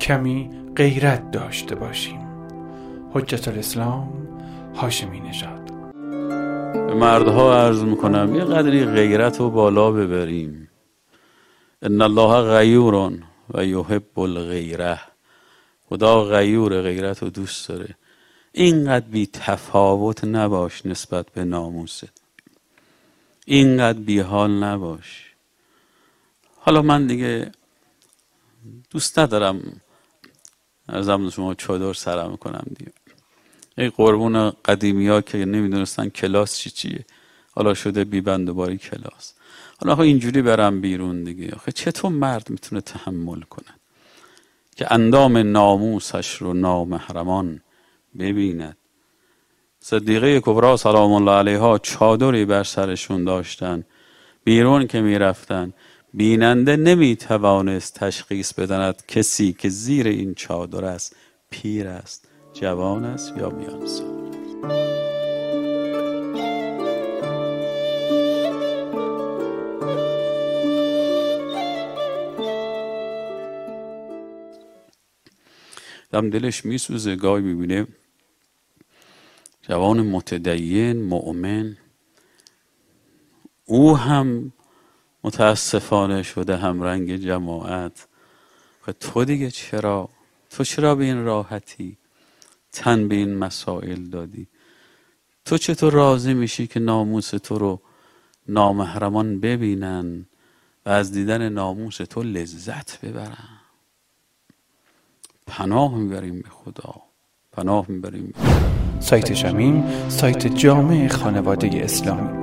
کمی غیرت داشته باشیم. حجت الاسلام هاشمی نژاد. به مردها عرض میکنم یه قدری غیرت رو بالا ببریم. ان الله غیور و یحب الغیره. خدا غیور، غیرت رو دوست داره. اینقدر بی تفاوت نباش نسبت به ناموست، اینقدر بی حال نباش. حالا من دیگه دوست ندارم ارزم شما چادر سرم کنم دیگه. ای قربون قدیمی ها که نمیدونستن کلاس چیه، حالا شده بی بندوباری کلاس. حالا اینجوری برم بیرون دیگه. آخه چطور مرد میتونه تحمل کنه که اندام ناموسش رو نامحرمان ببیند؟ صدیقه کبرا سلام الله علیها چادری بر سرشون داشتن، بیرون که میرفتن بیننده نمیتوانست تشخیص بدهد کسی که زیر این چادر است پیر است، جوان است یا میان سال. دم دلش میسوزه گاهی میبینه جوان متدین مؤمن، او هم متاسفانه شده هم رنگ جماعت. تو دیگه چرا به این راحتی تن به این مسائل دادی؟ تو چطور راضی میشی که ناموس تو رو نامحرمان ببینن و از دیدن ناموس تو لذت ببرن؟ پناه میبریم به خدا، پناه میبریم. سایت شمیم، سایت جامع خانواده اسلامی.